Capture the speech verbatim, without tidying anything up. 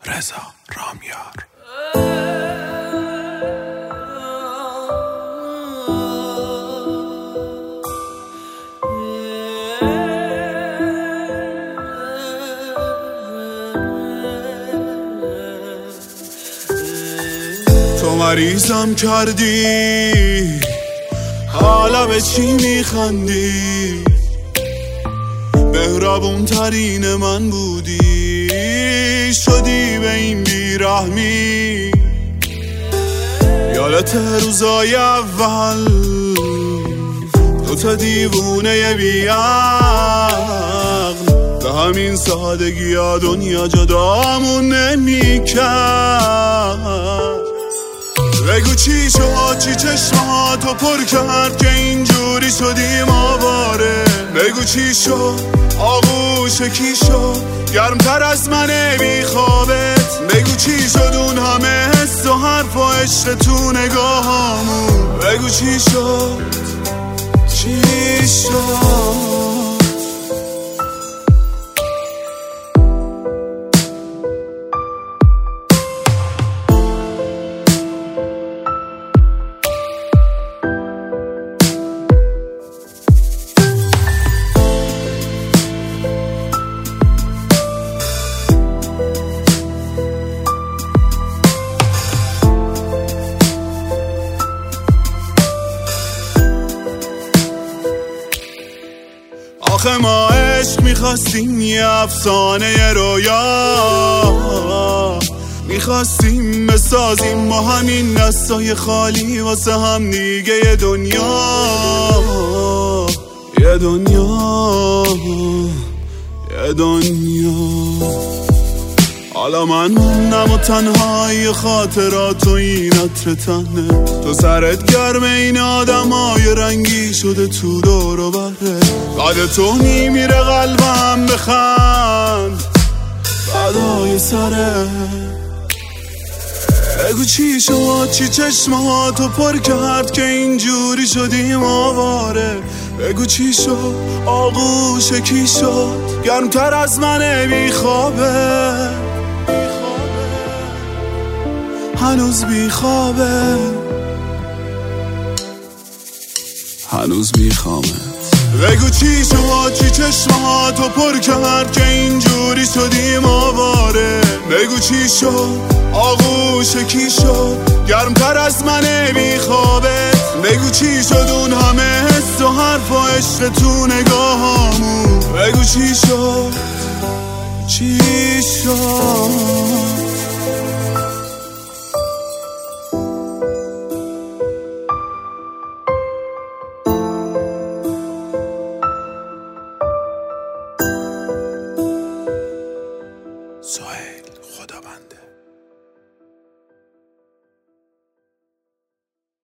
رضا رامیار. تو مریضم کردی، حالا به چی میخندی؟ مهربون ترین من بودی، شدی به این بیرحمی. یادت روزای اول دوتا دیوونه بیعقل، به همین سادگی ها دنیا جدامون نمیکرد. بگو چی شد، چی چشماتو پر کرد که اینجوری شدیم آواره؟ بگو چی شد، آغوش کی شد گرمتر از من بیخوابت؟ بگو چی شد اون همه حس و حرف و عشق تو نگاهامون؟ بگو چی شد، چی شد؟ آخه ما عشق میخواستیم یه افسانه رویا، میخواستیم بسازیم ما همین دستای خالی واسه هم دیگه یه دنیا، یه دنیا، یه دنیا. حالا من موندم و تنهای خاطرات و این عطر تنه تو سرت گرمه، این آدم های رنگی شده تو دور و بره. قد تو میمیره قلبم بخند فدای سره. بگو چی شد، چی چشماتو پر کرد که اینجوری شدیم آواره؟ بگو چی شد، آغوش کی شد گرمتر از من بیخوابه؟ هنوز بیخوابه، هنوز بیخوابه. بگو چی شد، چی چشماتو پر کرد که اینجوری شدیم آواره؟ بگو چی شد، آغوش کی شد گرمتر از من بیخوابت؟ بگو چی شد اون همه حس و حرف و عشق تو نگاهامون؟ بگو چی شد، چی شد؟ سهیل خدابنده.